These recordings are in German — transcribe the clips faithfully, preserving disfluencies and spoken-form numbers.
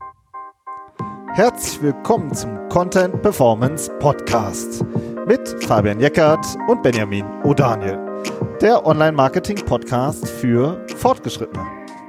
Herzlich willkommen zum Content Performance Podcast mit Fabian Jeckert und Benjamin O'Daniel, der Online-Marketing-Podcast für Fortgeschrittene.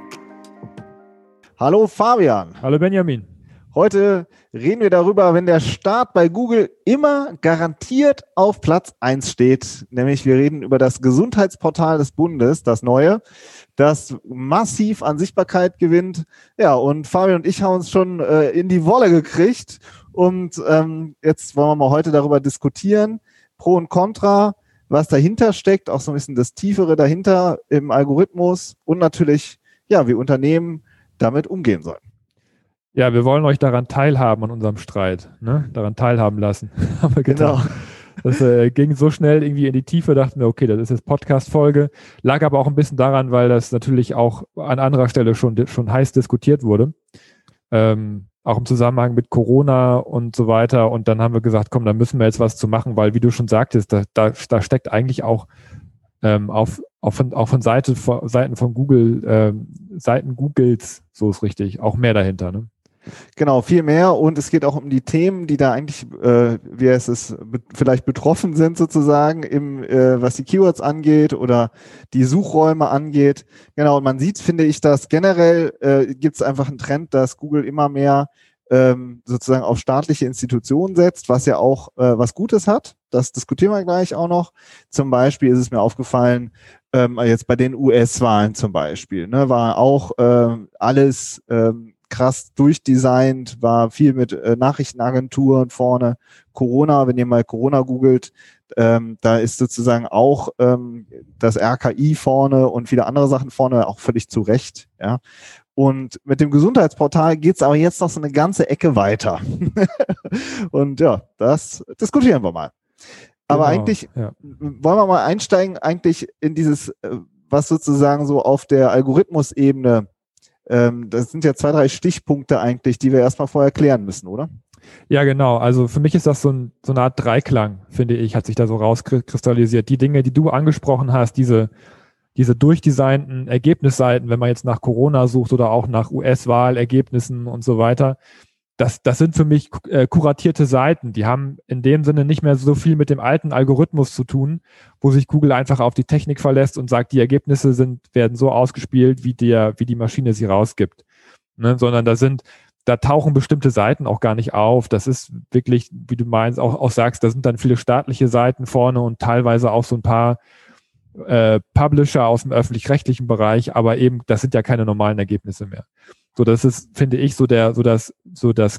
Hallo Fabian. Hallo Benjamin. Heute reden wir darüber, wenn der Start bei Google immer garantiert auf Platz eins steht. Nämlich wir reden über das Gesundheitsportal des Bundes, das neue, das massiv an Sichtbarkeit gewinnt. Ja, und Fabian und ich haben uns schon äh, in die Wolle gekriegt. Und ähm, jetzt wollen wir mal heute darüber diskutieren, Pro und Contra, was dahinter steckt, auch so ein bisschen das Tiefere dahinter im Algorithmus und natürlich, ja, wie Unternehmen damit umgehen sollen. Ja, wir wollen euch daran teilhaben an unserem Streit, ne? Daran teilhaben lassen. Haben wir getan. Genau. Das äh, ging so schnell irgendwie in die Tiefe, dachten wir, okay, das ist jetzt Podcast-Folge. Lag aber auch ein bisschen daran, weil das natürlich auch an anderer Stelle schon, schon heiß diskutiert wurde. Ähm, auch im Zusammenhang mit Corona und so weiter. Und dann haben wir gesagt, komm, da müssen wir jetzt was zu machen, weil, wie du schon sagtest, da, da, da steckt eigentlich auch ähm, auf, auch von, auch von Seite, von, Seiten von Google, ähm, Seiten Googles, so ist richtig, auch mehr dahinter, ne? Genau, viel mehr, und es geht auch um die Themen, die da eigentlich, äh, wie heißt es, be- vielleicht betroffen sind sozusagen, im, äh, was die Keywords angeht oder die Suchräume angeht. Genau, und man sieht, finde ich, dass generell äh, gibt es einfach einen Trend, dass Google immer mehr ähm, sozusagen auf staatliche Institutionen setzt, was ja auch äh, was Gutes hat. Das diskutieren wir gleich auch noch. Zum Beispiel ist es mir aufgefallen, ähm, jetzt bei den U S-Wahlen zum Beispiel, ne, war auch äh, alles ähm, krass durchdesignt, war viel mit äh, Nachrichtenagenturen vorne. Corona, wenn ihr mal Corona googelt, ähm, da ist sozusagen auch ähm, das R K I vorne und viele andere Sachen vorne, auch völlig zu Recht. Ja. Und mit dem Gesundheitsportal geht's aber jetzt noch so eine ganze Ecke weiter. Und ja, das diskutieren wir mal. Aber Genau, eigentlich ja. wollen wir mal einsteigen eigentlich in dieses, äh, was sozusagen so auf der Algorithmusebene. Ähm, das sind ja zwei, drei Stichpunkte eigentlich, die wir erstmal vorher klären müssen, oder? Ja, genau. Also für mich ist das so, ein, so eine Art Dreiklang, finde ich, hat sich da so rauskristallisiert. Die Dinge, die du angesprochen hast, diese, diese durchdesignten Ergebnisseiten, wenn man jetzt nach Corona sucht oder auch nach U S-Wahlergebnissen und so weiter, das, das sind für mich äh, kuratierte Seiten. Die haben in dem Sinne nicht mehr so viel mit dem alten Algorithmus zu tun, wo sich Google einfach auf die Technik verlässt und sagt, die Ergebnisse sind, werden so ausgespielt, wie der, wie die Maschine sie rausgibt. Ne? Sondern da sind, da tauchen bestimmte Seiten auch gar nicht auf. Das ist wirklich, wie du meinst, auch, auch sagst, da sind dann viele staatliche Seiten vorne und teilweise auch so ein paar äh, Publisher aus dem öffentlich-rechtlichen Bereich, aber eben, das sind ja keine normalen Ergebnisse mehr. So, das ist, finde ich, so der, so das, so das,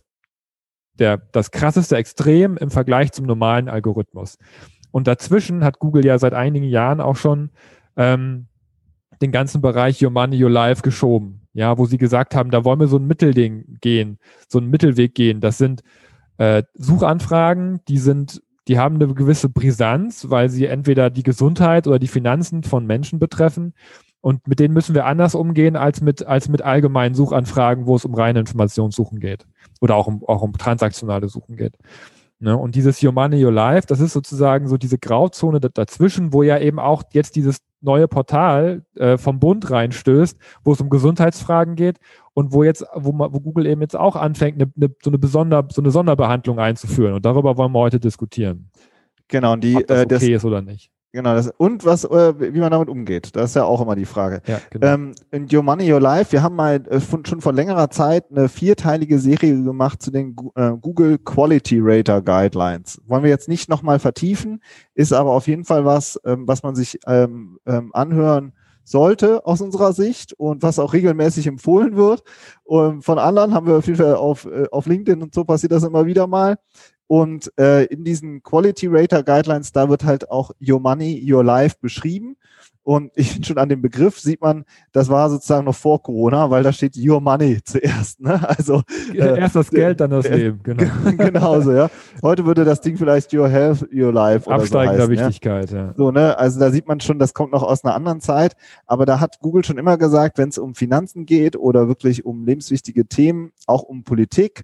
der, das krasseste Extrem im Vergleich zum normalen Algorithmus. Und dazwischen hat Google ja seit einigen Jahren auch schon ähm, den ganzen Bereich Your Money, Your Life geschoben. Ja, wo sie gesagt haben, da wollen wir so ein Mittelding gehen, so einen Mittelweg gehen. Das sind äh, Suchanfragen, die sind, die haben eine gewisse Brisanz, weil sie entweder die Gesundheit oder die Finanzen von Menschen betreffen. Und mit denen müssen wir anders umgehen als mit, als mit allgemeinen Suchanfragen, wo es um reine Informationssuchen geht. Oder auch um, auch um transaktionale Suchen geht. Ne? Und dieses Your Money, Your Life, das ist sozusagen so diese Grauzone dazwischen, wo ja eben auch jetzt dieses neue Portal äh, vom Bund reinstößt, wo es um Gesundheitsfragen geht und wo jetzt, wo, man, wo Google eben jetzt auch anfängt, eine, eine, so, eine Besonder, so eine Sonderbehandlung einzuführen. Und darüber wollen wir heute diskutieren. Genau, und die, ob das okay äh, das, ist oder nicht. Genau, das, und was, äh, wie man damit umgeht. Das ist ja auch immer die Frage. Ja, genau. Ähm, in Your Money, Your Life, wir haben mal äh, von, schon vor längerer Zeit eine vierteilige Serie gemacht zu den äh, Google Quality Rater Guidelines. Wollen wir jetzt nicht nochmal vertiefen, ist aber auf jeden Fall was, ähm, was man sich ähm, ähm, anhören sollte aus unserer Sicht und was auch regelmäßig empfohlen wird. Und von anderen haben wir auf jeden Fall auf, äh, auf LinkedIn und so passiert das immer wieder mal. Und äh, in diesen Quality Rater Guidelines, da wird halt auch Your Money, Your Life beschrieben. Und ich finde schon an dem Begriff sieht man, das war sozusagen noch vor Corona, weil da steht Your Money zuerst. Ne? Also äh, erst das Geld, dann das äh, Leben. Genau. Genauso, ja. Heute würde das Ding vielleicht Your Health, Your Life oder Absteigender so heißen, Wichtigkeit, ja. ja. So, ne? Also da sieht man schon, das kommt noch aus einer anderen Zeit. Aber da hat Google schon immer gesagt, wenn es um Finanzen geht oder wirklich um lebenswichtige Themen, auch um Politik,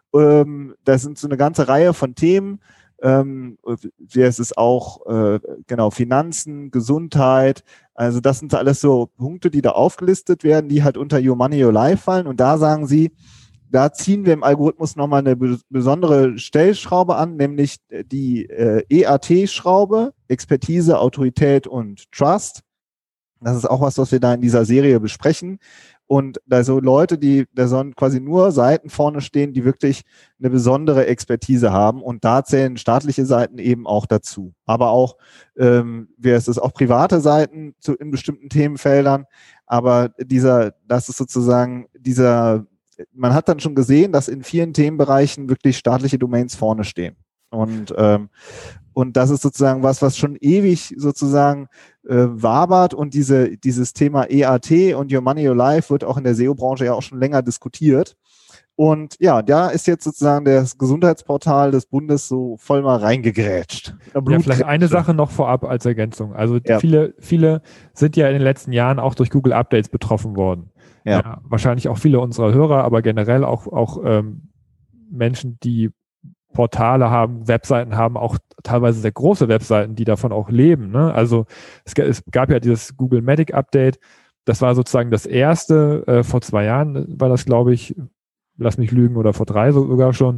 ähm, das sind so eine ganze Reihe von Themen. Ähm, es ist auch äh, genau Finanzen, Gesundheit, also das sind alles so Punkte, die da aufgelistet werden, die halt unter Your Money, Your Life fallen. Und da sagen sie, da ziehen wir im Algorithmus nochmal eine be- besondere Stellschraube an, nämlich die äh, E A T-Schraube, Expertise, Autorität und Trust. Das ist auch was, was wir da in dieser Serie besprechen. Und da so Leute, die da sollen quasi nur Seiten vorne stehen, die wirklich eine besondere Expertise haben. Und da zählen staatliche Seiten eben auch dazu. Aber auch, ähm, wie heißt es, auch private Seiten zu, in bestimmten Themenfeldern. Aber dieser, das ist sozusagen dieser, man hat dann schon gesehen, dass in vielen Themenbereichen wirklich staatliche Domains vorne stehen. Und, ähm, und das ist sozusagen was, was schon ewig sozusagen äh, wabert, und diese, dieses Thema E A T und Your Money, Your Life wird auch in der S E O-Branche ja auch schon länger diskutiert. Und ja, da ist jetzt sozusagen das Gesundheitsportal des Bundes so voll mal reingegrätscht. Ja, vielleicht eine Sache noch vorab als Ergänzung. Also ja. viele, viele sind ja in den letzten Jahren auch durch Google Updates betroffen worden. Ja. Ja, wahrscheinlich auch viele unserer Hörer, aber generell auch, auch ähm, Menschen, die Portale haben, Webseiten haben, auch teilweise sehr große Webseiten, die davon auch leben. Ne? Also es, es gab ja dieses Google Medic Update. Das war sozusagen das erste, äh, vor zwei Jahren war das, glaube ich, lass mich lügen, oder vor drei sogar schon.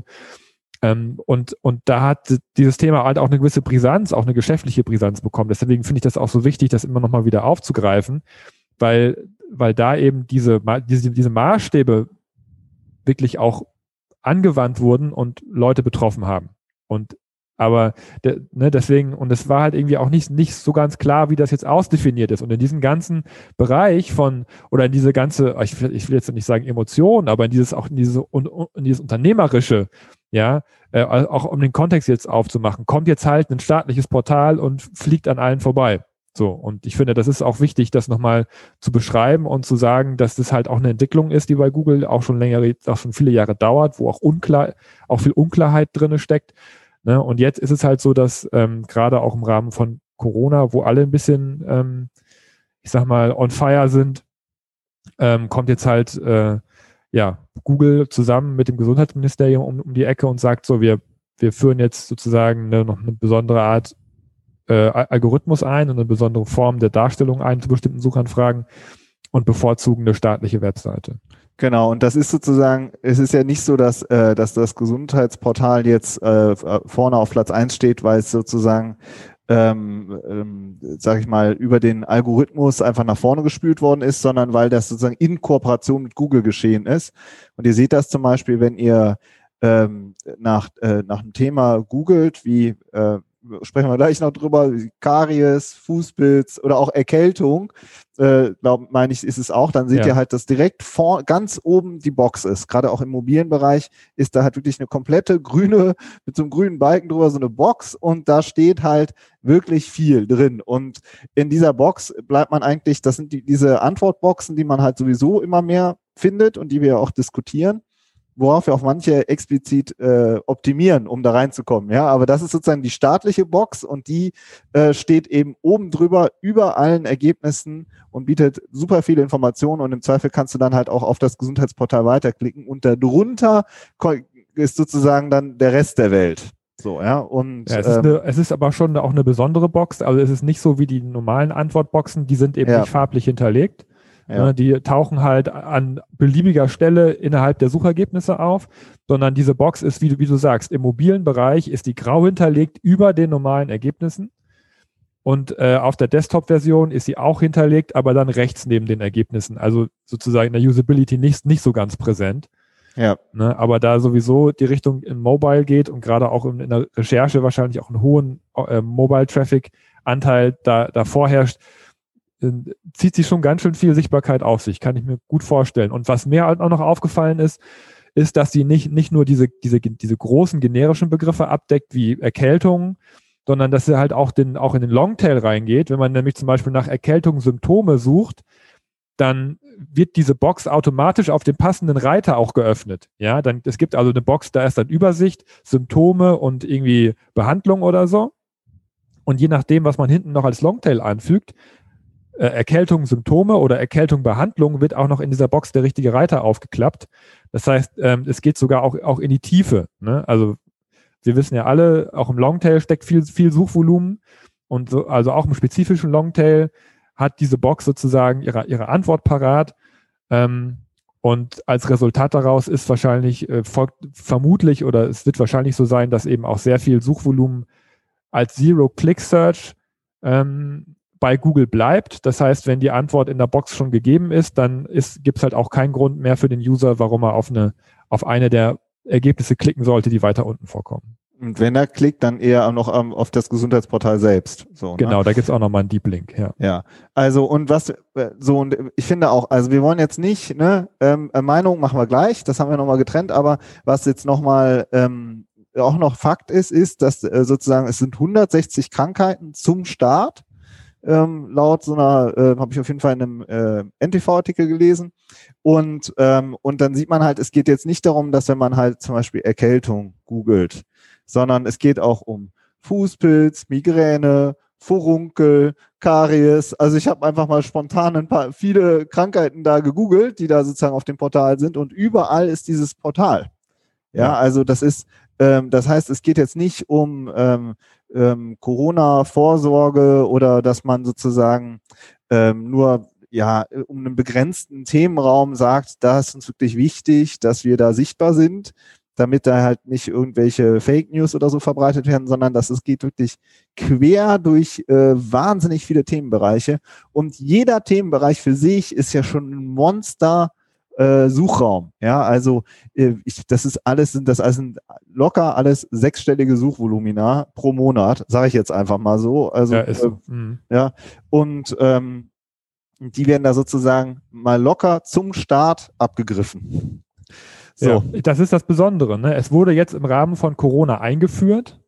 Ähm, und, und da hat dieses Thema halt auch eine gewisse Brisanz, auch eine geschäftliche Brisanz bekommen. Deswegen finde ich das auch so wichtig, das immer nochmal wieder aufzugreifen, weil, weil da eben diese, diese, diese Maßstäbe wirklich auch angewandt wurden und Leute betroffen haben. Und aber de, ne, deswegen, und es war halt irgendwie auch nicht, nicht so ganz klar, wie das jetzt ausdefiniert ist. Und in diesem ganzen Bereich von, oder in diese ganze, ich will, ich will jetzt nicht sagen Emotionen, aber in dieses, auch in diese, in dieses Unternehmerische, ja, äh, auch um den Kontext jetzt aufzumachen, kommt jetzt halt ein staatliches Portal und fliegt an allen vorbei. So, und ich finde, das ist auch wichtig, das nochmal zu beschreiben und zu sagen, dass das halt auch eine Entwicklung ist, die bei Google auch schon länger, auch schon viele Jahre dauert, wo auch unklar, auch viel Unklarheit drin steckt. Ne? Und jetzt ist es halt so, dass ähm, gerade auch im Rahmen von Corona, wo alle ein bisschen, ähm, ich sag mal, on fire sind, ähm, kommt jetzt halt äh, ja Google zusammen mit dem Gesundheitsministerium um, um die Ecke und sagt so, wir, wir führen jetzt sozusagen eine, noch eine besondere Art Äh, Algorithmus ein und eine besondere Form der Darstellung ein zu bestimmten Suchanfragen und bevorzugen eine staatliche Webseite. Genau, und das ist sozusagen, es ist ja nicht so, dass, äh, dass das Gesundheitsportal jetzt äh, vorne auf Platz eins steht, weil es sozusagen, ähm, ähm, sag ich mal, über den Algorithmus einfach nach vorne gespült worden ist, sondern weil das sozusagen in Kooperation mit Google geschehen ist. Und ihr seht das zum Beispiel, wenn ihr ähm, nach, äh, nach einem Thema googelt, wie äh, sprechen wir gleich noch drüber, Karies, Fußpilz oder auch Erkältung, äh, glaube, meine ich, ist es auch, dann seht Ja. ihr halt, dass direkt vor, ganz oben die Box ist. Gerade auch im mobilen Bereich ist da halt wirklich eine komplette grüne, mit so einem grünen Balken drüber, so eine Box, und da steht halt wirklich viel drin. Und in dieser Box bleibt man eigentlich, das sind die, diese Antwortboxen, die man halt sowieso immer mehr findet und die wir auch diskutieren, worauf wir auch manche explizit äh, optimieren, um da reinzukommen. Ja, aber das ist sozusagen die staatliche Box, und die äh, steht eben oben drüber über allen Ergebnissen und bietet super viele Informationen, und im Zweifel kannst du dann halt auch auf das Gesundheitsportal weiterklicken, und darunter ist sozusagen dann der Rest der Welt. So, ja, und Ja, es, ist ähm, eine, es ist aber schon auch eine besondere Box, also es ist nicht so wie die normalen Antwortboxen, die sind eben Ja. nicht farblich hinterlegt. Ja. Die tauchen halt an beliebiger Stelle innerhalb der Suchergebnisse auf, sondern diese Box ist, wie du, wie du sagst, im mobilen Bereich ist die grau hinterlegt über den normalen Ergebnissen, und äh, auf der Desktop-Version ist sie auch hinterlegt, aber dann rechts neben den Ergebnissen, also sozusagen in der Usability nicht, nicht so ganz präsent. Ja. Ne, aber da sowieso die Richtung im Mobile geht und gerade auch in, in der Recherche wahrscheinlich auch einen hohen äh, Mobile-Traffic-Anteil da, da vorherrscht, zieht sich schon ganz schön viel Sichtbarkeit auf sich, kann ich mir gut vorstellen. Und was mir halt auch noch aufgefallen ist, ist, dass sie nicht, nicht nur diese, diese, diese großen generischen Begriffe abdeckt, wie Erkältung, sondern dass sie halt auch, den, auch in den Longtail reingeht. Wenn man nämlich zum Beispiel nach Erkältungssymptome sucht, dann wird diese Box automatisch auf dem passenden Reiter auch geöffnet. Ja, dann, es gibt also eine Box, da ist dann Übersicht, Symptome und irgendwie Behandlung oder so. Und je nachdem, was man hinten noch als Longtail anfügt, Erkältung, Symptome oder Erkältung, Behandlung, wird auch noch in dieser Box der richtige Reiter aufgeklappt. Das heißt, ähm, es geht sogar auch, auch in die Tiefe. Ne? Also wir wissen ja alle, auch im Longtail steckt viel, viel Suchvolumen, und so, also auch im spezifischen Longtail hat diese Box sozusagen ihre, ihre Antwort parat. Ähm, Und als Resultat daraus ist wahrscheinlich, äh, folgt vermutlich oder es wird wahrscheinlich so sein, dass eben auch sehr viel Suchvolumen als Zero-Click-Search ähm, bei Google bleibt. Das heißt, wenn die Antwort in der Box schon gegeben ist, dann gibt es halt auch keinen Grund mehr für den User, warum er auf eine, auf eine der Ergebnisse klicken sollte, die weiter unten vorkommen. Und wenn er klickt, dann eher auch noch um, auf das Gesundheitsportal selbst. So, genau, ne? Da gibt es auch nochmal einen Deep Link, ja. Ja, also und was, so, und ich finde auch, also wir wollen jetzt nicht, ne, ähm, Meinung machen wir gleich, das haben wir nochmal getrennt, aber was jetzt nochmal ähm, auch noch Fakt ist, ist, dass äh, sozusagen es sind hundertsechzig Krankheiten zum Start, ähm, laut so einer, äh, habe ich auf jeden Fall in einem äh, N T V-Artikel gelesen. Und, ähm, und dann sieht man halt, es geht jetzt nicht darum, dass wenn man halt zum Beispiel Erkältung googelt, sondern es geht auch um Fußpilz, Migräne, Furunkel, Karies. Also ich habe einfach mal spontan ein paar viele Krankheiten da gegoogelt, die da sozusagen auf dem Portal sind und überall ist dieses Portal. Ja, ja. Also das ist, ähm, das heißt, es geht jetzt nicht um ähm, ähm, Corona-Vorsorge oder dass man sozusagen ähm, nur ja um einen begrenzten Themenraum sagt, da ist uns wirklich wichtig, dass wir da sichtbar sind, damit da halt nicht irgendwelche Fake News oder so verbreitet werden, sondern dass es geht wirklich quer durch äh, wahnsinnig viele Themenbereiche. Und jeder Themenbereich für sich ist ja schon ein Monster äh, Suchraum. Ja, also äh, ich, das ist alles, sind das also locker alles sechsstellige Suchvolumina pro Monat, sage ich jetzt einfach mal so. Also ja, ist so. äh, Mhm. ja, und ähm, die werden da sozusagen mal locker zum Start abgegriffen. So. Ja, das ist das Besondere. Ne? Es wurde jetzt im Rahmen von Corona eingeführt,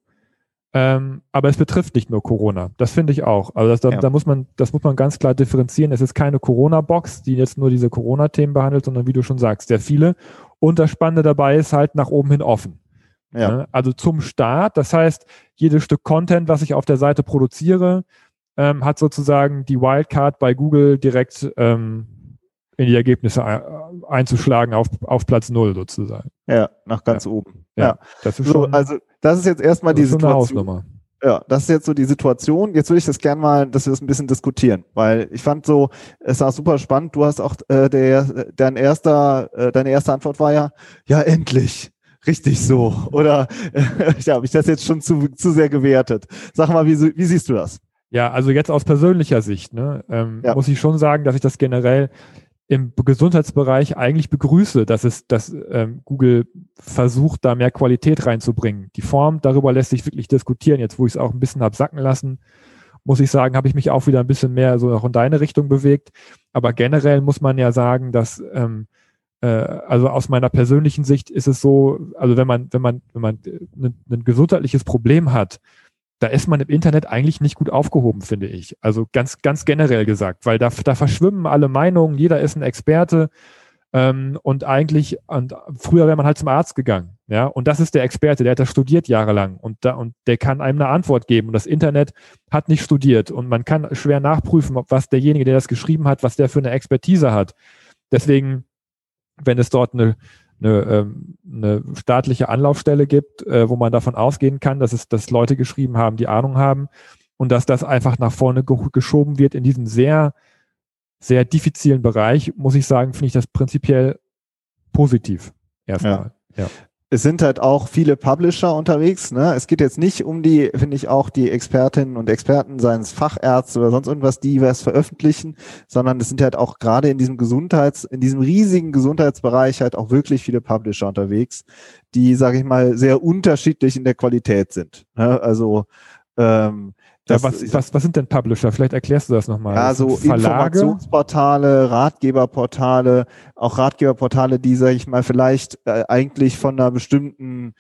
ähm, aber es betrifft nicht nur Corona. Das finde ich auch. Also das, da, ja. da muss man, das muss man ganz klar differenzieren. Es ist keine Corona-Box, die jetzt nur diese Corona-Themen behandelt, sondern wie du schon sagst, sehr viele. Und das Spannende dabei ist halt nach oben hin offen. Ja. Ne? Also zum Start. Das heißt, jedes Stück Content, was ich auf der Seite produziere, ähm, hat sozusagen die Wildcard bei Google direkt ähm, in die Ergebnisse einzuschlagen auf, auf Platz null sozusagen. Ja, nach ganz ja. oben. Ja, ja. Das ist so, schon, also das ist jetzt erstmal die Situation. Eine Hausnummer. Ja, das ist jetzt so die Situation. Jetzt würde ich das gerne mal, dass wir das ein bisschen diskutieren, weil ich fand so, es war super spannend. Du hast auch äh, der, dein erster, äh, deine erste Antwort war ja, ja endlich, richtig so. Oder äh, ja, habe ich das jetzt schon zu, zu sehr gewertet? Sag mal, wie, wie siehst du das? Ja, also jetzt aus persönlicher Sicht, ne, ähm, ja. muss ich schon sagen, dass ich das generell im Gesundheitsbereich eigentlich begrüße, dass es, dass ähm, Google versucht, da mehr Qualität reinzubringen. Die Form, darüber lässt sich wirklich diskutieren. Jetzt, wo ich es auch ein bisschen hab sacken lassen, muss ich sagen, habe ich mich auch wieder ein bisschen mehr so noch in deine Richtung bewegt. Aber generell muss man ja sagen, dass ähm, äh, also aus meiner persönlichen Sicht ist es so, also wenn man, wenn man, wenn man ein, ein gesundheitliches Problem hat, da ist man im Internet eigentlich nicht gut aufgehoben, finde ich. Also ganz, ganz generell gesagt, weil da, da verschwimmen alle Meinungen, jeder ist ein Experte ähm, und eigentlich, und früher wäre man halt zum Arzt gegangen, ja, und das ist der Experte, der hat das studiert jahrelang und, da, und der kann einem eine Antwort geben und das Internet hat nicht studiert und man kann schwer nachprüfen, ob was derjenige, der das geschrieben hat, was der für eine Expertise hat. Deswegen, wenn es dort eine Eine, ähm, eine staatliche Anlaufstelle gibt, äh, wo man davon ausgehen kann, dass es, dass Leute geschrieben haben, die Ahnung haben und dass das einfach nach vorne ge- geschoben wird in diesen sehr, sehr diffizilen Bereich, muss ich sagen, finde ich das prinzipiell positiv. Erstmal. Ja. ja. Es sind halt auch viele Publisher unterwegs. Ne? Es geht jetzt nicht um die, finde ich, auch die Expertinnen und Experten, seien es Fachärzte oder sonst irgendwas, die was veröffentlichen, sondern es sind halt auch gerade in diesem Gesundheits-, in diesem riesigen Gesundheitsbereich halt auch wirklich viele Publisher unterwegs, die, sage ich mal, sehr unterschiedlich in der Qualität sind. Ne? Also ähm, Ja, was, was, was sind denn Publisher? Vielleicht erklärst du das nochmal. Ja, so Informationsportale, Ratgeberportale, auch Ratgeberportale, die, sag ich mal, vielleicht äh, eigentlich von einer bestimmten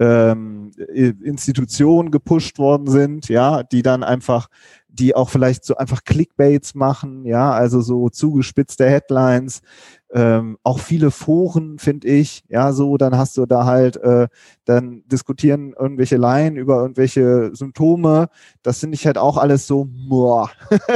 ähm, Institution gepusht worden sind, ja, die dann einfach, die auch vielleicht so einfach Clickbaits machen, ja, also so zugespitzte Headlines, ähm, auch viele Foren, finde ich, ja, so, dann hast du da halt, äh, dann diskutieren irgendwelche Laien über irgendwelche Symptome, das finde ich halt auch alles so, boah.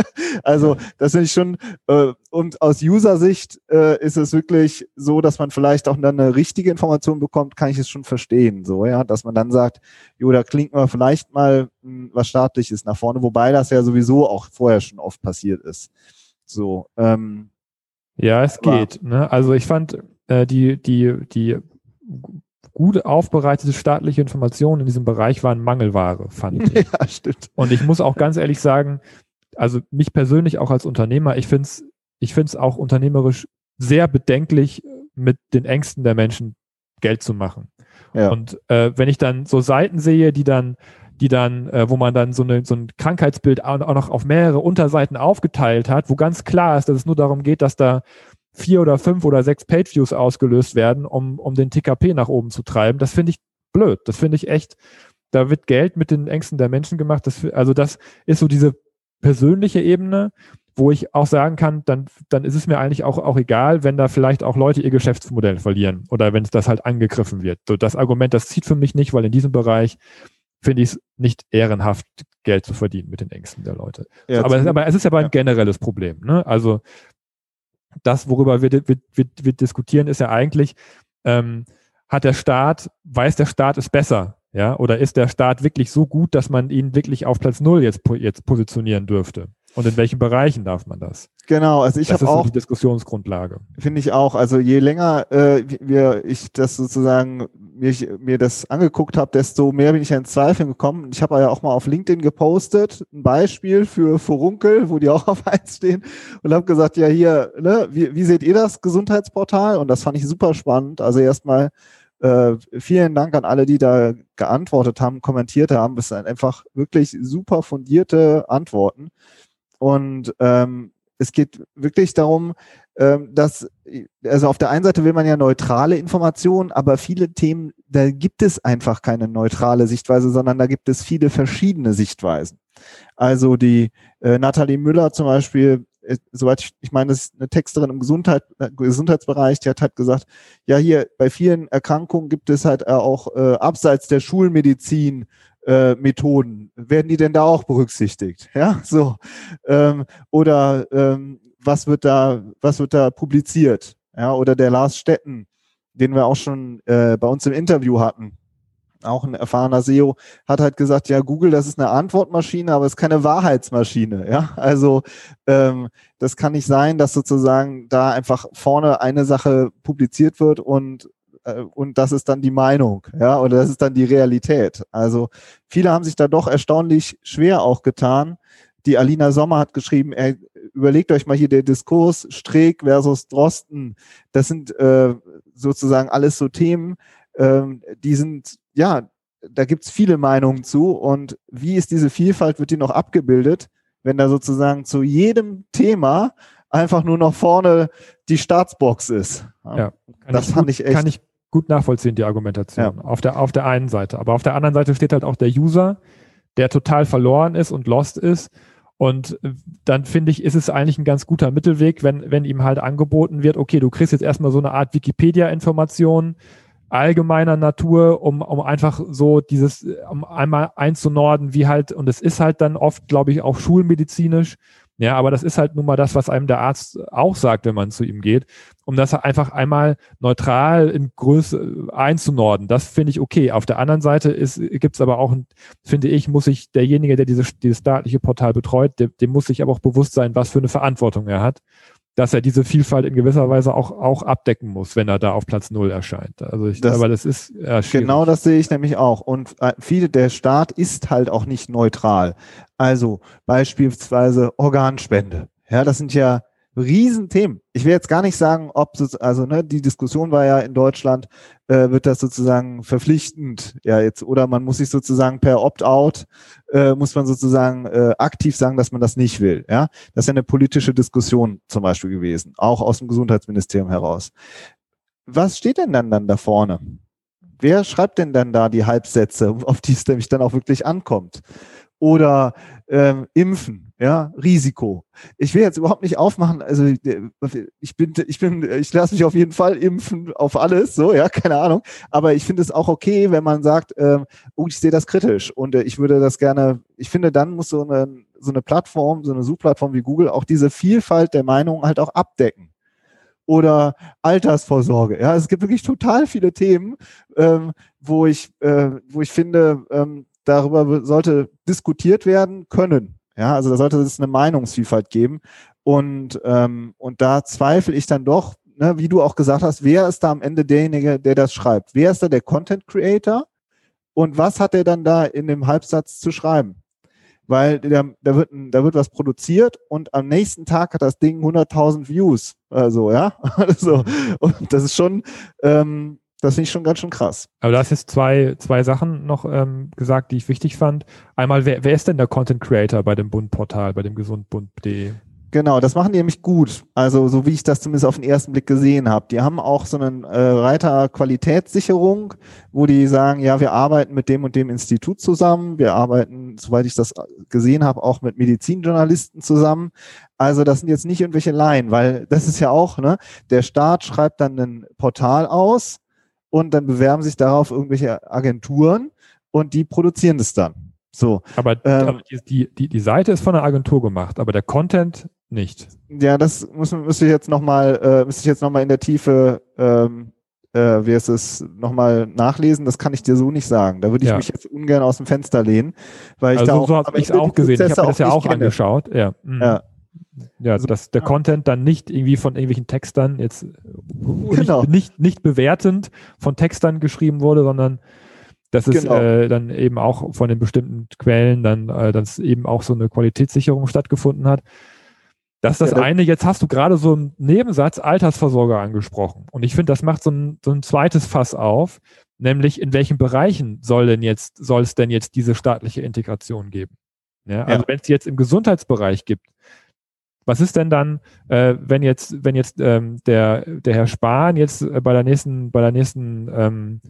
Also, das finde ich schon, äh, und aus User-Sicht äh, ist es wirklich so, dass man vielleicht auch dann eine richtige Information bekommt, kann ich es schon verstehen, so, ja, dass man dann sagt, jo, da klingt man vielleicht mal mh, was Staatliches nach vorne, wobei das ja sowieso auch vorher schon oft passiert ist. So, ähm, Ja, es geht. Ne? Also ich fand, äh, die, die, die gut aufbereitete staatliche Informationen in diesem Bereich waren Mangelware, fand ich. Ja, stimmt. Und ich muss auch ganz ehrlich sagen, also mich persönlich auch als Unternehmer, ich finde es ich find's auch unternehmerisch sehr bedenklich, mit den Ängsten der Menschen Geld zu machen. Ja. Und äh, wenn ich dann so Seiten sehe, die dann, die dann, äh, wo man dann so, eine, so ein Krankheitsbild auch, auch noch auf mehrere Unterseiten aufgeteilt hat, wo ganz klar ist, dass es nur darum geht, dass da vier oder fünf oder sechs Pageviews ausgelöst werden, um, um den T K P nach oben zu treiben, das finde ich blöd. Das finde ich echt, da wird Geld mit den Ängsten der Menschen gemacht. Das, also das ist so diese persönliche Ebene, wo ich auch sagen kann, dann, dann ist es mir eigentlich auch, auch egal, wenn da vielleicht auch Leute ihr Geschäftsmodell verlieren oder wenn es das halt angegriffen wird. So das Argument, das zieht für mich nicht, weil in diesem Bereich finde ich es nicht ehrenhaft, Geld zu verdienen mit den Ängsten der Leute. Ja, so, aber, es, aber es ist aber ein ja. generelles Problem. Ne? Also das, worüber wir, wir, wir, wir diskutieren, ist ja eigentlich, ähm, hat der Staat, weiß der Staat es besser? Ja? Oder ist der Staat wirklich so gut, dass man ihn wirklich auf Platz null jetzt, jetzt positionieren dürfte? Und in welchen Bereichen darf man das? Genau, also ich habe auch so die Diskussionsgrundlage. Finde ich auch. Also je länger äh, wir ich das sozusagen mir, mir das angeguckt habe, desto mehr bin ich ja in Zweifeln gekommen. Ich habe ja auch mal auf LinkedIn gepostet, ein Beispiel für Furunkel, wo die auch auf eins stehen und habe gesagt, ja hier, ne, wie, wie seht ihr das Gesundheitsportal? Und das fand ich super spannend. Also erstmal äh, vielen Dank an alle, die da geantwortet haben, kommentiert haben. Das sind einfach wirklich super fundierte Antworten. Und ähm, es geht wirklich darum, ähm, dass, also auf der einen Seite will man ja neutrale Informationen, aber viele Themen, da gibt es einfach keine neutrale Sichtweise, sondern da gibt es viele verschiedene Sichtweisen. Also die äh, Nathalie Müller zum Beispiel, äh, soweit ich, ich meine, das ist eine Texterin im Gesundheit, äh, Gesundheitsbereich, die hat halt gesagt, ja hier bei vielen Erkrankungen gibt es halt auch äh, abseits der Schulmedizin Äh, Methoden, werden die denn da auch berücksichtigt? Ja, so. Ähm, oder ähm, was wird da, was wird da publiziert? Ja, oder der Lars Stetten, den wir auch schon äh, bei uns im Interview hatten, auch ein erfahrener S E O, hat halt gesagt, ja, Google, das ist eine Antwortmaschine, aber es ist keine Wahrheitsmaschine. Ja, also ähm, das kann nicht sein, dass sozusagen da einfach vorne eine Sache publiziert wird und und das ist dann die Meinung, ja, oder das ist dann die Realität. Also viele haben sich da doch erstaunlich schwer auch getan. Die Alina Sommer hat geschrieben, ey, überlegt euch mal hier der Diskurs Streeck versus Drosten. Das sind äh, sozusagen alles so Themen, ähm, die sind, ja, da gibt's viele Meinungen zu. Und wie ist diese Vielfalt, wird die noch abgebildet, wenn da sozusagen zu jedem Thema einfach nur noch vorne die Staatsbox ist. Ja, ja das fand gut, ich echt. Kann ich gut nachvollziehen, die Argumentation. Ja. Auf der, auf der einen Seite. Aber auf der anderen Seite steht halt auch der User, der total verloren ist und lost ist. Und dann finde ich, ist es eigentlich ein ganz guter Mittelweg, wenn, wenn ihm halt angeboten wird, okay, du kriegst jetzt erstmal so eine Art Wikipedia-Information allgemeiner Natur, um, um einfach so dieses, um einmal einzunorden, wie halt, und es ist halt dann oft, glaube ich, auch schulmedizinisch. Ja, aber das ist halt nun mal das, was einem der Arzt auch sagt, wenn man zu ihm geht, um das einfach einmal neutral in Größe einzunorden. Das finde ich okay. Auf der anderen Seite gibt es aber auch, finde ich, muss sich derjenige, der dieses, dieses staatliche Portal betreut, dem, dem muss sich aber auch bewusst sein, was für eine Verantwortung er hat, dass er diese Vielfalt in gewisser Weise auch, auch abdecken muss, wenn er da auf Platz null erscheint. Also ich, das, aber das ist ja, schwierig. Genau das sehe ich nämlich auch. Und äh, viele, der Staat ist halt auch nicht neutral. Also beispielsweise Organspende. Ja, das sind ja Riesenthemen. Ich will jetzt gar nicht sagen, ob es, also ne, die Diskussion war ja in Deutschland, äh, wird das sozusagen verpflichtend, ja jetzt, oder man muss sich sozusagen per Opt-out, äh, muss man sozusagen äh, aktiv sagen, dass man das nicht will. Ja, das ist ja eine politische Diskussion zum Beispiel gewesen, auch aus dem Gesundheitsministerium heraus. Was steht denn dann dann da vorne? Wer schreibt denn dann da die Halbsätze, auf die es nämlich dann auch wirklich ankommt? Oder ähm, Impfen, ja, Risiko. Ich will jetzt überhaupt nicht aufmachen, also ich bin, ich bin, ich lasse mich auf jeden Fall impfen auf alles, so, ja, keine Ahnung. Aber ich finde es auch okay, wenn man sagt, ähm, oh, ich sehe das kritisch und äh, ich würde das gerne, ich finde, dann muss so eine, so eine Plattform, so eine Suchplattform wie Google auch diese Vielfalt der Meinungen halt auch abdecken. Oder Altersvorsorge. Ja, es gibt wirklich total viele Themen, ähm, wo ich, äh, wo ich finde, ähm, darüber sollte diskutiert werden können. Ja, also da sollte es eine Meinungsvielfalt geben. Und, ähm, und da zweifle ich dann doch ne, wie du auch gesagt hast, wer ist da am Ende derjenige, der das schreibt? Wer ist da der Content Creator? Und was hat er dann da in dem Halbsatz zu schreiben? Weil da, da, wird, da wird was produziert und am nächsten Tag hat das Ding hunderttausend Views. Also, ja. Also, und das ist schon, ähm, das finde ich schon ganz schön krass. Aber du hast jetzt zwei, zwei Sachen noch ähm, gesagt, die ich wichtig fand. Einmal, wer, wer ist denn der Content Creator bei dem Bund-Portal, bei dem gesundbund punkt de? Genau, das machen die nämlich gut. Also so wie ich das zumindest auf den ersten Blick gesehen habe. Die haben auch so einen äh, Reiter Qualitätssicherung, wo die sagen, ja, wir arbeiten mit dem und dem Institut zusammen. Wir arbeiten, soweit ich das gesehen habe, auch mit Medizinjournalisten zusammen. Also das sind jetzt nicht irgendwelche Laien, weil das ist ja auch, ne, der Staat schreibt dann ein Portal aus und dann bewerben sich darauf irgendwelche Agenturen und die produzieren das dann. So. Aber, ähm, aber die, die, die Seite ist von der Agentur gemacht, aber der Content nicht. Ja, das muss, müsste ich jetzt nochmal, äh, müsste ich jetzt nochmal in der Tiefe, ähm, äh, wie ist es, nochmal nachlesen. Das kann ich dir so nicht sagen. Da würde ich ja. mich jetzt ungern aus dem Fenster lehnen, weil ich also da so, auch, so habe ich es auch gesehen. Ich habe mir das ja auch kenne. angeschaut. Ja, mhm. ja. Ja, also, dass der ja. Content dann nicht irgendwie von irgendwelchen Textern jetzt genau. nicht, nicht, nicht bewertend von Textern geschrieben wurde, sondern dass es genau. äh, dann eben auch von den bestimmten Quellen dann, äh, dass eben auch so eine Qualitätssicherung stattgefunden hat. Das ist das ja, eine. Jetzt hast du gerade so einen Nebensatz Altersversorger angesprochen. Und ich finde, das macht so ein, so ein zweites Fass auf, nämlich in welchen Bereichen soll denn jetzt, soll es denn jetzt diese staatliche Integration geben? Ja, also ja. wenn es jetzt im Gesundheitsbereich gibt, was ist denn dann, äh, wenn jetzt, wenn jetzt ähm, der, der Herr Spahn jetzt äh, bei der nächsten, bei der nächsten ähm,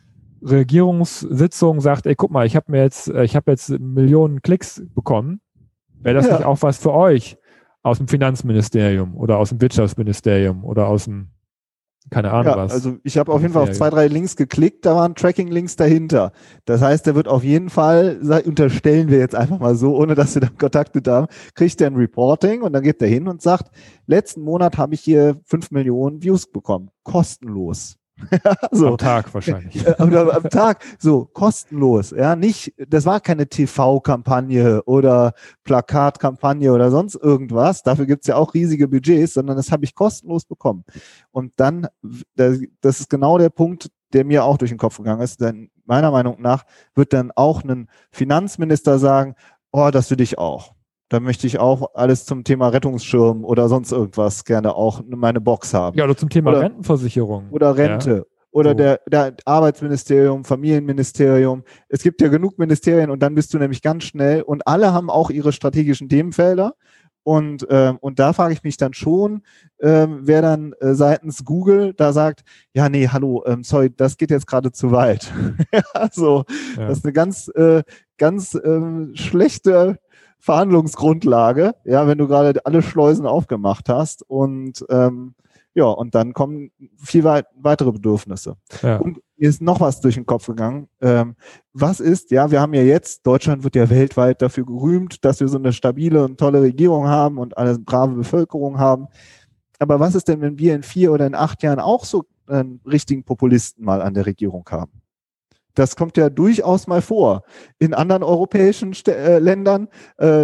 Regierungssitzung sagt, ey, guck mal, ich habe mir jetzt, ich habe jetzt Millionen Klicks bekommen. Wäre das ja. nicht auch was für euch aus dem Finanzministerium oder aus dem Wirtschaftsministerium oder aus dem, keine Ahnung ja, was. Also ich habe auf jeden Fall auf zwei, drei Links geklickt, da waren Tracking-Links dahinter. Das heißt, der wird auf jeden Fall, unterstellen wir jetzt einfach mal so, ohne dass wir da Kontakt mit haben, kriegt er ein Reporting und dann geht er hin und sagt, letzten Monat habe ich hier fünf Millionen Views bekommen. Kostenlos. so. Am Tag wahrscheinlich. Oder am Tag, so kostenlos, ja, nicht, das war keine T V-Kampagne oder Plakatkampagne oder sonst irgendwas, dafür gibt's ja auch riesige Budgets, sondern das habe ich kostenlos bekommen. Und dann, das ist genau der Punkt, der mir auch durch den Kopf gegangen ist, denn meiner Meinung nach wird dann auch ein Finanzminister sagen, oh, das will ich auch. Da möchte ich auch alles zum Thema Rettungsschirm oder sonst irgendwas gerne auch in meine Box haben. Ja, oder zum Thema oder, Rentenversicherung. Oder Rente. Ja. Oder so. der, der Arbeitsministerium, Familienministerium. Es gibt ja genug Ministerien und dann bist du nämlich ganz schnell und alle haben auch ihre strategischen Themenfelder. Und, ähm, und da frage ich mich dann schon, ähm, wer dann äh, seitens Google da sagt, ja, nee, hallo, ähm, sorry, das geht jetzt gerade zu weit. also, ja. Das ist eine ganz, äh, ganz ähm, schlechte Verhandlungsgrundlage, ja, wenn du gerade alle Schleusen aufgemacht hast und ähm, ja, und dann kommen viel weit, weitere Bedürfnisse. Ja. Und mir ist noch was durch den Kopf gegangen. Ähm, was ist, ja, wir haben ja jetzt, Deutschland wird ja weltweit dafür gerühmt, dass wir so eine stabile und tolle Regierung haben und eine brave Bevölkerung haben. Aber was ist denn, wenn wir in vier oder in acht Jahren auch so einen richtigen Populisten mal an der Regierung haben? Das kommt ja durchaus mal vor. In anderen europäischen St- äh, Ländern, äh,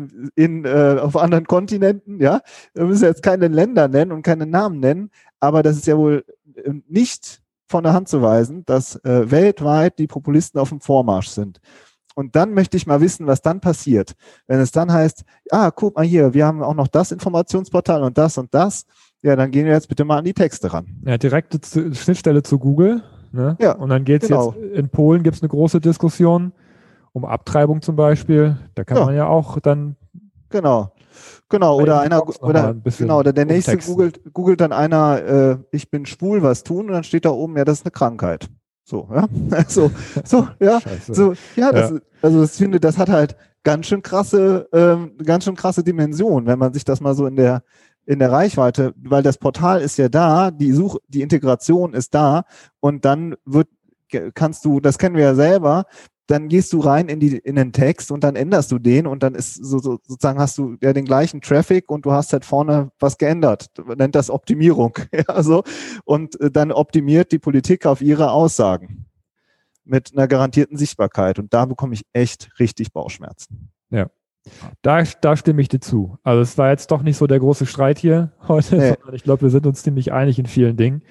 in, äh, auf anderen Kontinenten, ja. Wir müssen jetzt keine Länder nennen und keine Namen nennen, aber das ist ja wohl nicht von der Hand zu weisen, dass äh, weltweit die Populisten auf dem Vormarsch sind. Und dann möchte ich mal wissen, was dann passiert. Wenn es dann heißt, ah, guck mal hier, wir haben auch noch das Informationsportal und das und das. Ja, dann gehen wir jetzt bitte mal an die Texte ran. Ja, direkte Z- Schnittstelle zu Google. Ne? Ja, und dann geht es genau. jetzt, in Polen gibt es eine große Diskussion um Abtreibung zum Beispiel. Da kann ja. man ja auch dann. Genau. Genau, oder einer, oder, ein genau, oder der nächste googelt, googelt dann einer, äh, ich bin schwul, was tun? Und dann steht da oben, ja, das ist eine Krankheit. So, ja. so, so, ja. Scheiße. So, ja, das, ja. also ich finde, das hat halt ganz schön krasse, ähm, ganz schön krasse Dimension, wenn man sich das mal so in der in der Reichweite, weil das Portal ist ja da, die Such, die Integration ist da und dann wird, kannst du, das kennen wir ja selber, dann gehst du rein in die, in den Text und dann änderst du den und dann ist so, so sozusagen hast du ja den gleichen Traffic und du hast halt vorne was geändert. Man nennt das Optimierung. Ja, so. Und dann optimiert die Politik auf ihre Aussagen mit einer garantierten Sichtbarkeit und da bekomme ich echt richtig Bauchschmerzen. Ja. Da, da stimme ich dir zu. Also es war jetzt doch nicht so der große Streit hier heute, nee. sondern ich glaube, wir sind uns ziemlich einig in vielen Dingen.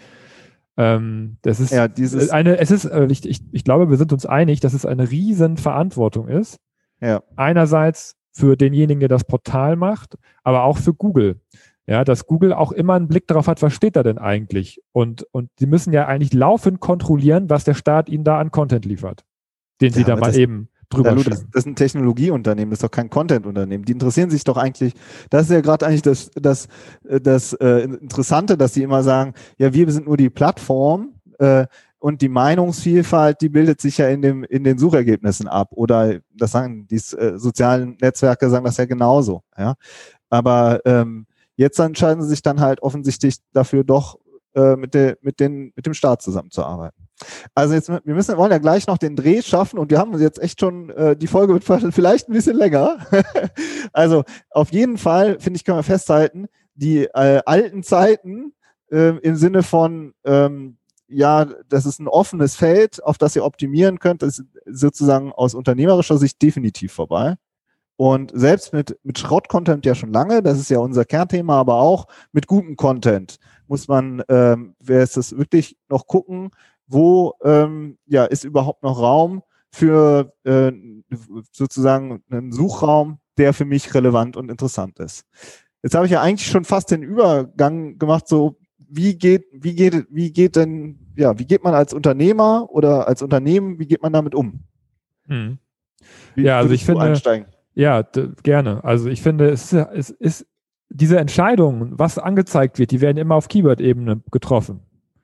Ähm, das ist ja, dieses eine, es ist, äh, ich, ich, ich glaube, wir sind uns einig, dass es eine riesen Verantwortung ist. Ja. Einerseits für denjenigen, der das Portal macht, aber auch für Google. Ja, dass Google auch immer einen Blick darauf hat, was steht da denn eigentlich? Und, und sie müssen ja eigentlich laufend kontrollieren, was der Staat ihnen da an Content liefert, den ja, sie da mal das, eben drüber Lou, das, das ist ein Technologieunternehmen, das ist doch kein Content-Unternehmen. Die interessieren sich doch eigentlich, das ist ja gerade eigentlich das, das, das äh, Interessante, dass die immer sagen, ja, wir sind nur die Plattform äh, und die Meinungsvielfalt, die bildet sich ja in, dem, in den Suchergebnissen ab. Oder das sagen die äh, sozialen Netzwerke, sagen das ja genauso. Ja? Aber ähm, jetzt entscheiden sie sich dann halt offensichtlich dafür doch äh, mit, der, mit, den, mit dem Staat zusammenzuarbeiten. Also jetzt, wir müssen, wollen ja gleich noch den Dreh schaffen und wir haben jetzt echt schon, äh, die Folge wird vielleicht ein bisschen länger. Also auf jeden Fall, finde ich, können wir festhalten, die äh, alten Zeiten äh, im Sinne von, ähm, ja, das ist ein offenes Feld, auf das ihr optimieren könnt, das ist sozusagen aus unternehmerischer Sicht definitiv vorbei. Und selbst mit, mit Schrott-Content ja schon lange, das ist ja unser Kernthema, aber auch mit gutem Content muss man, ähm, wer ist das wirklich noch gucken, wo ähm, ja, ist überhaupt noch Raum für äh, sozusagen einen Suchraum, der für mich relevant und interessant ist. Jetzt habe ich ja eigentlich schon fast den Übergang gemacht, so wie geht, wie geht, wie geht denn, ja, wie geht man als Unternehmer oder als Unternehmen, wie geht man damit um? Hm. Wie ja, also ich finde, einsteigen? ja, d- gerne. Also ich finde, es ist, es ist diese Entscheidungen, was angezeigt wird, die werden immer auf Keyword-Ebene getroffen.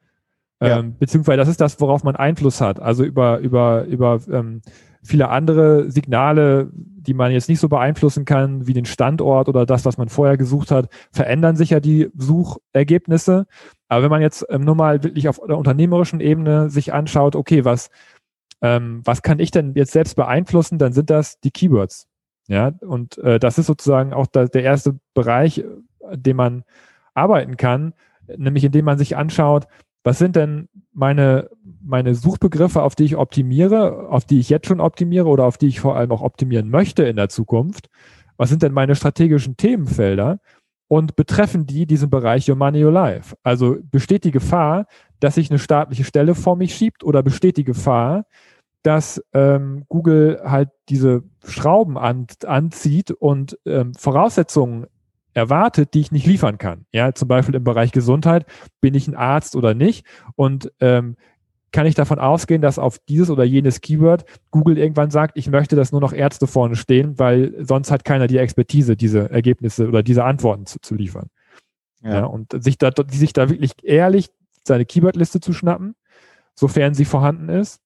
Ja. Ähm, beziehungsweise das ist das, worauf man Einfluss hat. Also über, über, über ähm, viele andere Signale, die man jetzt nicht so beeinflussen kann, wie den Standort oder das, was man vorher gesucht hat, verändern sich ja die Suchergebnisse. Aber wenn man jetzt ähm, nur mal wirklich auf der unternehmerischen Ebene sich anschaut, okay, was, ähm, was kann ich denn jetzt selbst beeinflussen, dann sind das die Keywords. Ja, und äh, das ist sozusagen auch da, der erste Bereich, den man arbeiten kann, nämlich indem man sich anschaut, was sind denn meine, meine Suchbegriffe, auf die ich optimiere, auf die ich jetzt schon optimiere oder auf die ich vor allem auch optimieren möchte in der Zukunft? Was sind denn meine strategischen Themenfelder? Und betreffen die diesen Bereich Your Money, Your Life? Also besteht die Gefahr, dass sich eine staatliche Stelle vor mich schiebt oder besteht die Gefahr, dass ähm, Google halt diese Schrauben an, anzieht und ähm, Voraussetzungen erwartet, die ich nicht liefern kann. Ja, zum Beispiel im Bereich Gesundheit, bin ich ein Arzt oder nicht? Und ähm, kann ich davon ausgehen, dass auf dieses oder jenes Keyword Google irgendwann sagt, ich möchte, dass nur noch Ärzte vorne stehen, weil sonst hat keiner die Expertise, diese Ergebnisse oder diese Antworten zu, zu liefern. Ja. Ja, und sich da, sich da wirklich ehrlich seine Keywordliste zu schnappen, sofern sie vorhanden ist.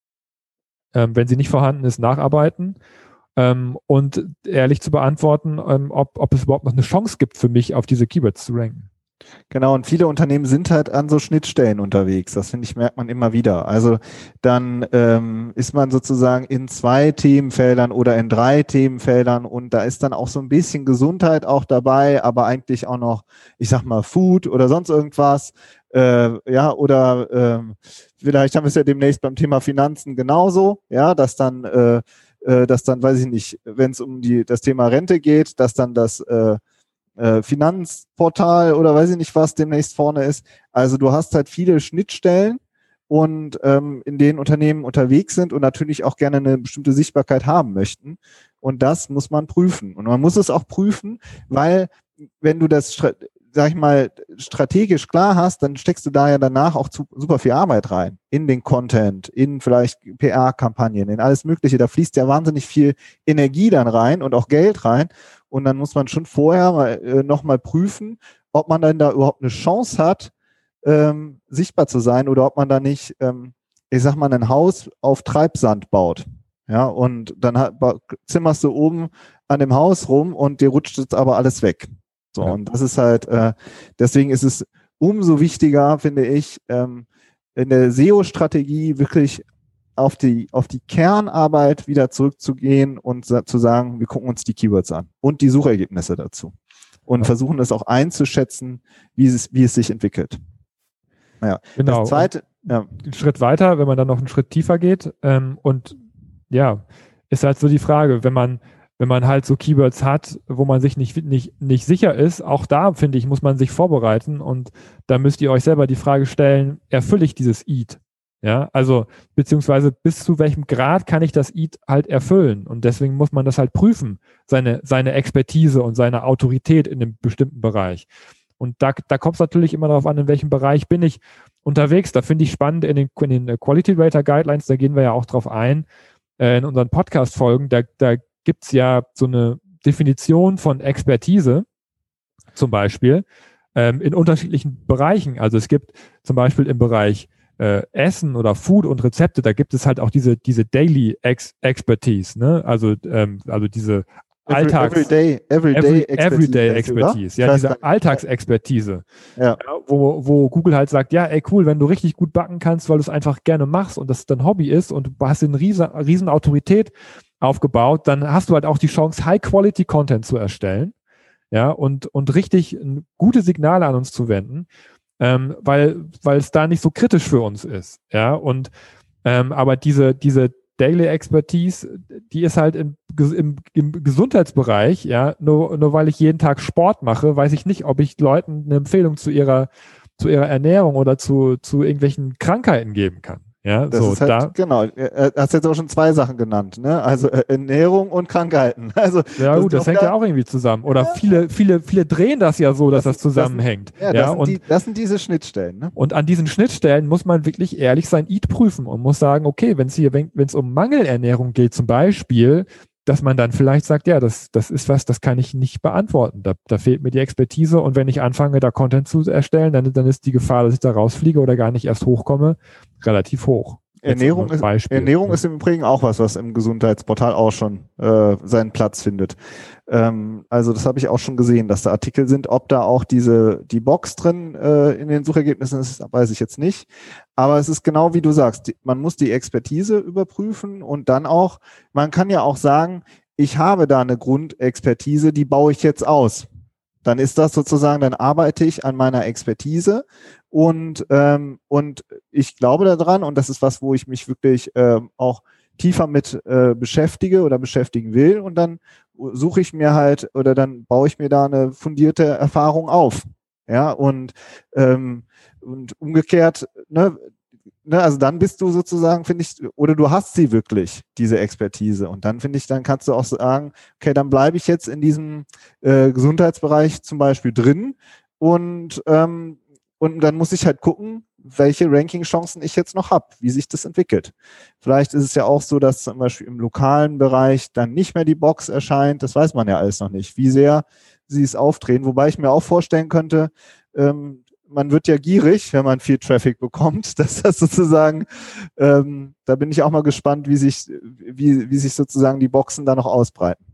Ähm, wenn sie nicht vorhanden ist, nacharbeiten. Ähm, und ehrlich zu beantworten, ähm, ob, ob es überhaupt noch eine Chance gibt für mich, auf diese Keywords zu ranken. Genau, und viele Unternehmen sind halt an so Schnittstellen unterwegs. Das, finde ich, merkt man immer wieder. Also dann ähm, ist man sozusagen in zwei Themenfeldern oder in drei Themenfeldern und da ist dann auch so ein bisschen Gesundheit auch dabei, aber eigentlich auch noch, ich sag mal, Food oder sonst irgendwas. Äh, ja, oder ähm, vielleicht haben wir es ja demnächst beim Thema Finanzen genauso, ja, dass dann äh, dass dann, weiß ich nicht, wenn es um die das Thema Rente geht, dass dann das äh, äh, Finanzportal oder weiß ich nicht was demnächst vorne ist. Also du hast halt viele Schnittstellen und ähm, in denen Unternehmen unterwegs sind und natürlich auch gerne eine bestimmte Sichtbarkeit haben möchten. Und das muss man prüfen. Und man muss es auch prüfen, weil wenn du das, sag ich mal, strategisch klar hast, dann steckst du da ja danach auch zu, super viel Arbeit rein. In den Content, in vielleicht P R-Kampagnen, in alles Mögliche. Da fließt ja wahnsinnig viel Energie dann rein und auch Geld rein. Und dann muss man schon vorher mal, äh, nochmal prüfen, ob man dann da überhaupt eine Chance hat, ähm, sichtbar zu sein oder ob man da nicht, ähm, ich sag mal, ein Haus auf Treibsand baut. Ja, und dann hat, zimmerst du oben an dem Haus rum und dir rutscht jetzt aber alles weg. So, ja. Und das ist halt, äh, deswegen ist es umso wichtiger, finde ich, ähm, in der S E O-Strategie wirklich auf die, auf die Kernarbeit wieder zurückzugehen und sa- zu sagen, wir gucken uns die Keywords an und die Suchergebnisse dazu und ja. versuchen es auch einzuschätzen, wie es, wie es sich entwickelt. Ja. Genau. Das zweite, ja. Einen Schritt weiter, wenn man dann noch einen Schritt tiefer geht ähm, und ja, ist halt so die Frage, wenn man wenn man halt so Keywords hat, wo man sich nicht, nicht, nicht sicher ist, auch da, finde ich, muss man sich vorbereiten und da müsst ihr euch selber die Frage stellen, erfülle ich dieses E A T? Ja, also beziehungsweise bis zu welchem Grad kann ich das E A T halt erfüllen? Und deswegen muss man das halt prüfen, seine, seine Expertise und seine Autorität in einem bestimmten Bereich. Und da, da kommt es natürlich immer darauf an, in welchem Bereich bin ich unterwegs. Da finde ich spannend in den, in den Quality Rater Guidelines, da gehen wir ja auch drauf ein, äh, in unseren Podcast-Folgen, da, da gibt es ja so eine Definition von Expertise, zum Beispiel, ähm, in unterschiedlichen Bereichen. Also es gibt zum Beispiel im Bereich Äh, Essen oder Food und Rezepte, da gibt es halt auch diese, diese Daily Ex Expertise, ne? Also, ähm, also diese Alltags... Everyday, everyday every, Expertise. Everyday Expertise, ja, diese Alltagsexpertise. Ja. Ja, wo, wo Google halt sagt, ja, ey, cool, wenn du richtig gut backen kannst, weil du es einfach gerne machst und das dein Hobby ist und du hast eine riesen, riesen Autorität aufgebaut, dann hast du halt auch die Chance, High-Quality-Content zu erstellen, ja, und, und richtig gute Signale an uns zu wenden. Ähm, weil, weil es da nicht so kritisch für uns ist, ja, und ähm, aber diese, diese Daily Expertise, die ist halt im, im, im Gesundheitsbereich, ja, nur, nur weil ich jeden Tag Sport mache, weiß ich nicht, ob ich Leuten eine Empfehlung zu ihrer, zu ihrer Ernährung oder zu, zu irgendwelchen Krankheiten geben kann. Ja, das so, ist halt, da, genau, er hat jetzt auch schon zwei Sachen genannt, ne? Also äh, Ernährung und Krankheiten. Also, ja das gut, das hängt da, ja auch irgendwie zusammen. Oder ja, viele, viele, viele drehen das ja so, dass das, das zusammenhängt. Das, ja, ja, das, sind und die, das sind diese Schnittstellen. Ne? Und an diesen Schnittstellen muss man wirklich ehrlich sein E A T prüfen und muss sagen, okay, wenn es hier, wenn es um Mangelernährung geht zum Beispiel, dass man dann vielleicht sagt, ja, das, das ist was, das kann ich nicht beantworten. Da, da fehlt mir die Expertise und wenn ich anfange, da Content zu erstellen, dann, dann ist die Gefahr, dass ich da rausfliege oder gar nicht erst hochkomme, relativ hoch. Ernährung, ist, Beispiel, Ernährung ne? ist im Übrigen auch was, was im Gesundheitsportal auch schon äh, seinen Platz findet. Ähm, also das habe ich auch schon gesehen, dass da Artikel sind. Ob da auch diese die Box drin äh, in den Suchergebnissen ist, weiß ich jetzt nicht. Aber es ist genau wie du sagst, die, man muss die Expertise überprüfen und dann auch, man kann ja auch sagen, ich habe da eine Grundexpertise, die baue ich jetzt aus. Dann ist das sozusagen, dann arbeite ich an meiner Expertise und, ähm, und ich glaube daran und das ist was, wo ich mich wirklich ähm, auch tiefer mit äh, beschäftige oder beschäftigen will und dann suche ich mir halt oder dann baue ich mir da eine fundierte Erfahrung auf. Ja, und, ähm, und umgekehrt, ne, Ne, also dann bist du sozusagen, finde ich, oder du hast sie wirklich, diese Expertise. Und dann finde ich, dann kannst du auch sagen, okay, dann bleibe ich jetzt in diesem äh, Gesundheitsbereich zum Beispiel drin und, ähm, und dann muss ich halt gucken, welche Ranking-Chancen ich jetzt noch habe, wie sich das entwickelt. Vielleicht ist es ja auch so, dass zum Beispiel im lokalen Bereich dann nicht mehr die Box erscheint. Das weiß man ja alles noch nicht, wie sehr sie es aufdrehen. Wobei ich mir auch vorstellen könnte, ähm, man wird ja gierig, wenn man viel Traffic bekommt, dass das sozusagen, ähm, da bin ich auch mal gespannt, wie sich, wie, wie sich sozusagen die Boxen da noch ausbreiten.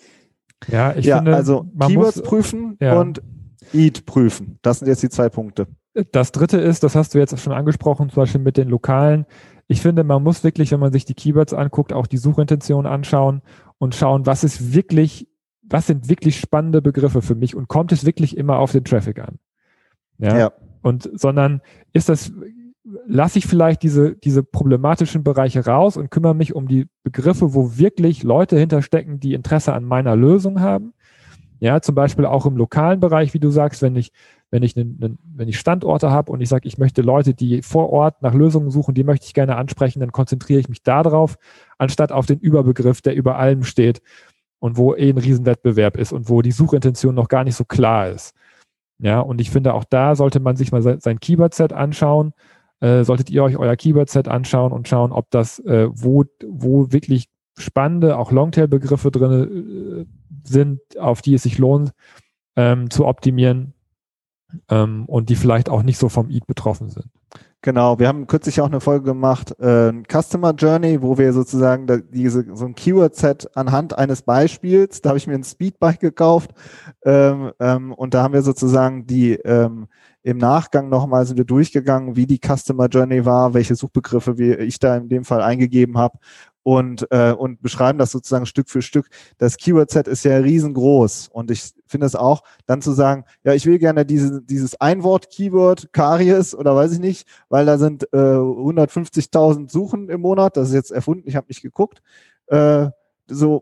Ja, ich ja, finde, also man Keywords muss, prüfen ja. und E A T prüfen. Das sind jetzt die zwei Punkte. Das dritte ist, das hast du jetzt schon angesprochen, zum Beispiel mit den Lokalen. Ich finde, man muss wirklich, wenn man sich die Keywords anguckt, auch die Suchintention anschauen und schauen, was ist wirklich, was sind wirklich spannende Begriffe für mich und kommt es wirklich immer auf den Traffic an? Ja? ja. Und, sondern ist das, lasse ich vielleicht diese, diese problematischen Bereiche raus und kümmere mich um die Begriffe, wo wirklich Leute hinterstecken, die Interesse an meiner Lösung haben. Ja, zum Beispiel auch im lokalen Bereich, wie du sagst, wenn ich, wenn ich, einen, wenn ich Standorte habe und ich sage, ich möchte Leute, die vor Ort nach Lösungen suchen, die möchte ich gerne ansprechen, dann konzentriere ich mich darauf, anstatt auf den Überbegriff, der über allem steht und wo eh ein Riesenwettbewerb ist und wo die Suchintention noch gar nicht so klar ist. Ja, und ich finde, auch da sollte man sich mal sein, sein Keyword-Set anschauen. Äh, solltet ihr euch euer Keyword-Set anschauen und schauen, ob das, äh, wo, wo wirklich spannende, auch Longtail-Begriffe drin äh, sind, auf die es sich lohnt, ähm, zu optimieren ähm, und die vielleicht auch nicht so vom E A T betroffen sind. Genau, wir haben kürzlich auch eine Folge gemacht, äh, Customer Journey, wo wir sozusagen da, diese, so ein Keyword-Set anhand eines Beispiels, da habe ich mir ein Speedbike gekauft ähm, ähm, und da haben wir sozusagen die ähm, im Nachgang nochmal sind wir durchgegangen, wie die Customer Journey war, welche Suchbegriffe wir, ich da in dem Fall eingegeben habe und, äh, und beschreiben das sozusagen Stück für Stück. Das Keyword-Set ist ja riesengroß und ich finde es auch, dann zu sagen, ja, ich will gerne diese, dieses Einwort-Keyword, Karies oder weiß ich nicht, weil da sind äh, hundertfünfzigtausend Suchen im Monat, das ist jetzt erfunden, ich habe nicht geguckt, äh, so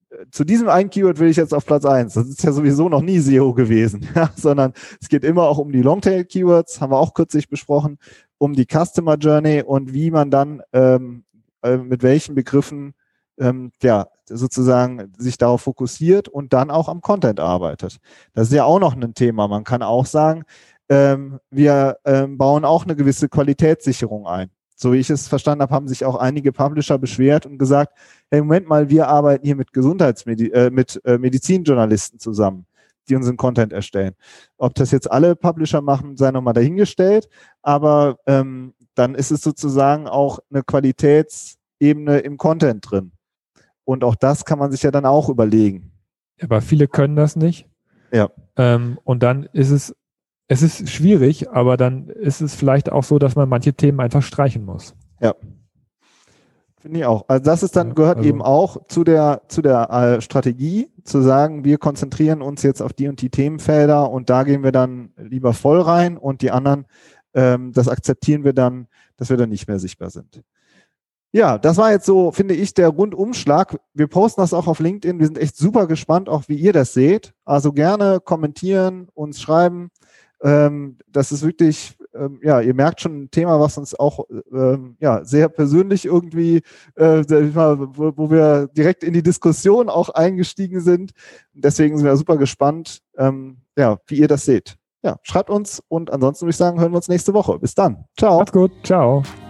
zu diesem einen Keyword will ich jetzt auf Platz eins. Das ist ja sowieso noch nie S E O gewesen, ja, sondern es geht immer auch um die Longtail-Keywords, haben wir auch kürzlich besprochen, um die Customer Journey und wie man dann ähm, äh, mit welchen Begriffen ähm, ja sozusagen sich darauf fokussiert und dann auch am Content arbeitet. Das ist ja auch noch ein Thema. Man kann auch sagen, ähm, wir ähm, bauen auch eine gewisse Qualitätssicherung ein. So wie ich es verstanden habe, haben sich auch einige Publisher beschwert und gesagt, hey, Moment mal, wir arbeiten hier mit Gesundheitsmedi äh, mit äh, Medizinjournalisten zusammen, die unseren Content erstellen. Ob das jetzt alle Publisher machen, sei nochmal dahingestellt, aber ähm, dann ist es sozusagen auch eine Qualitätsebene im Content drin. Und auch das kann man sich ja dann auch überlegen. Aber viele können das nicht. Ja. Ähm, und dann ist es Es ist schwierig, aber dann ist es vielleicht auch so, dass man manche Themen einfach streichen muss. Ja, finde ich auch. Also das ist dann, Ja, gehört also, eben auch zu der, zu der äh, Strategie, zu sagen, wir konzentrieren uns jetzt auf die und die Themenfelder und da gehen wir dann lieber voll rein und die anderen, ähm, das akzeptieren wir dann, dass wir dann nicht mehr sichtbar sind. Ja, das war jetzt so, finde ich, der Rundumschlag. Wir posten das auch auf LinkedIn. Wir sind echt super gespannt, auch wie ihr das seht. Also gerne kommentieren, uns schreiben. Ähm, das ist wirklich, ähm, ja, ihr merkt schon ein Thema, was uns auch ähm, ja, sehr persönlich irgendwie, äh, wo, wo wir direkt in die Diskussion auch eingestiegen sind. Deswegen sind wir super gespannt, ähm, ja, wie ihr das seht. Ja, schreibt uns und ansonsten würde ich sagen, hören wir uns nächste Woche. Bis dann. Ciao. Macht's gut. Ciao.